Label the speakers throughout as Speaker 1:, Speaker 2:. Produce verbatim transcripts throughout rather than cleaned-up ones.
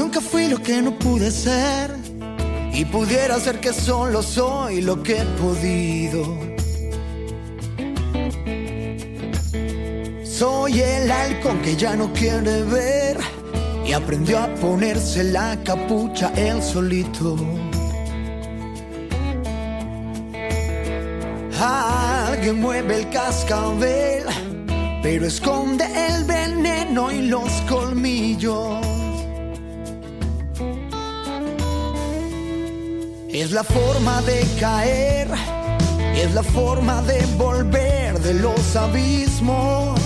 Speaker 1: nunca fui lo que no pude ser, y pudiera ser que solo soy lo que he podido. Soy el halcón que ya no quiere ver y aprendió a ponerse la capucha él solito. Alguien mueve el cascabel, pero esconde el veneno y los colmillos. Es la forma de caer, es la forma de volver de los abismos,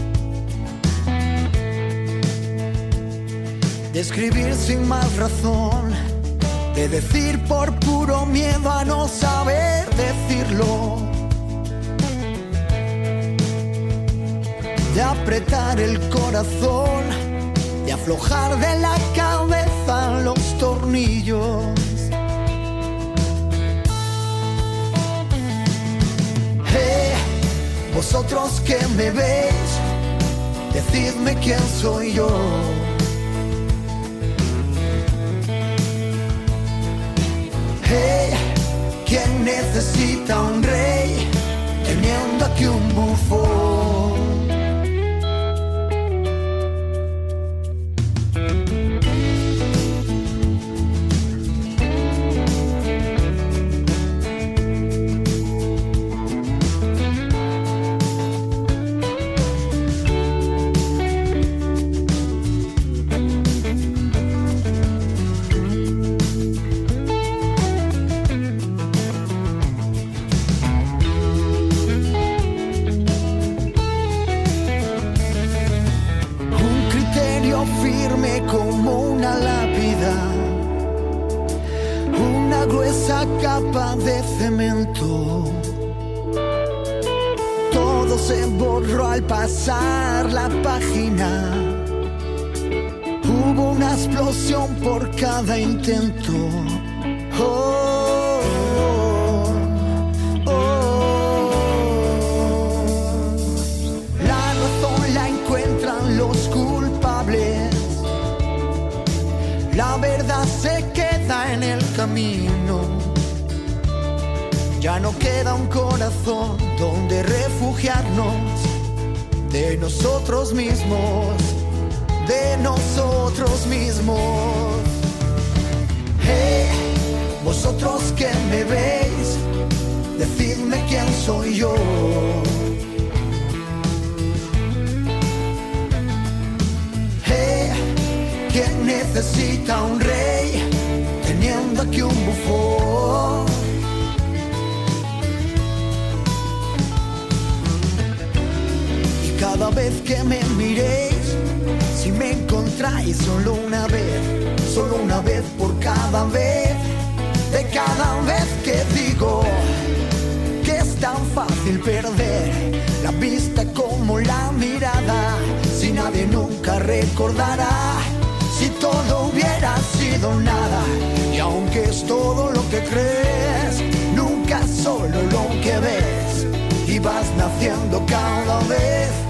Speaker 1: de escribir sin más razón, de decir por puro miedo a no saber decirlo, de apretar el corazón, de aflojar de la cabeza los tornillos. Hey, vosotros que me veis, decidme quién soy yo. Hey, ¿quién necesita un rey teniendo aquí un bufón? Firme como una lápida, una gruesa capa de cemento. Todo se borró al pasar la página. Hubo una explosión por cada intento. Oh, oh, oh. La razón la encuentran los culpables. La verdad se queda en el camino. Ya no queda un corazón donde refugiarnos de nosotros mismos, de nosotros mismos. Hey, vosotros que me veis, decidme quién soy yo. ¿Quién necesita un rey teniendo aquí un bufón? Y cada vez que me miréis, si me encontráis solo una vez, solo una vez por cada vez, de cada vez que digo que es tan fácil perder la vista como la mirada, si nadie nunca recordará. Si todo hubiera sido nada, y aunque es todo lo que crees, nunca solo lo que ves, y vas naciendo cada vez